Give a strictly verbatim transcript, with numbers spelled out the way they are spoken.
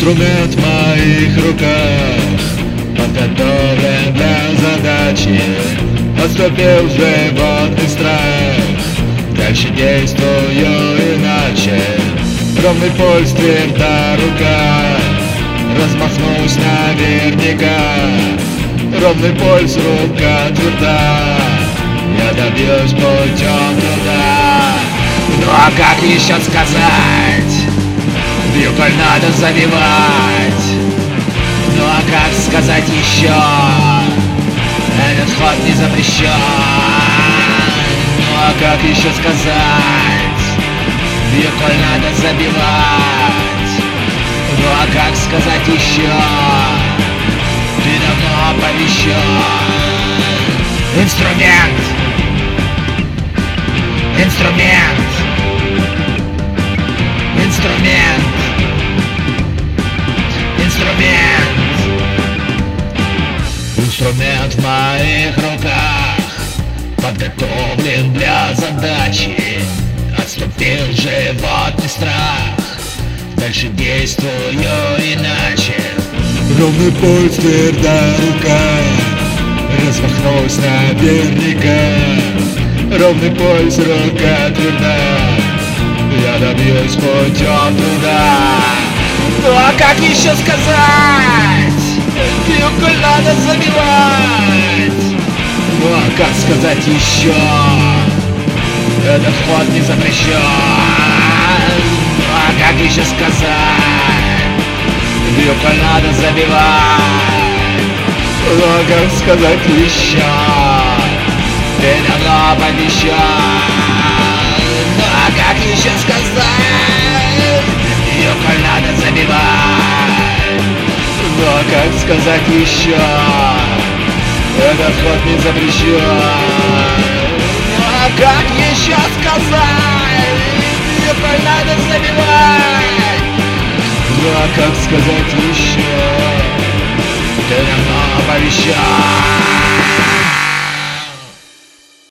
Инструмент в моих руках подготовлен для задачи. Отступил животный страх, дальше действую иначе. Ровный пульс, тверда рука, размахнусь наверняка. Ровный пульс, рука тверда, я добьюсь путем труда. Ну а как еще сказать? Бью, коль надо забивать. Ну а как сказать еще? Этот ход не запрещен. Ну а как еще сказать? Бью, коль надо забивать. Ну а как сказать еще? Ты давно оповещен. Инструмент. Инструмент. Инструмент. Инструмент. Инструмент в моих руках подготовлен для задачи. Отступил животный страх, дальше действую иначе. Ровный пульс, твердая рука, размахнулась наверняка. Ровный пульс, рука твердая, я добьюсь путем труда. Ну а как еще сказать? Бью, коль надо забивать. Ну а как сказать еще? Этот ход не запрещен. Ну а как еще сказать? Бью, коль надо забивать. Ну а как сказать еще? Ты давно обещал. Ну а как еще сказать? Бью, коль надо забивать. Ну а как сказать еще? Этот ход не запрещен. Ну а как еще сказать? Бью, коль надо забивать. Ну а как сказать еще? Ты давно оповещал.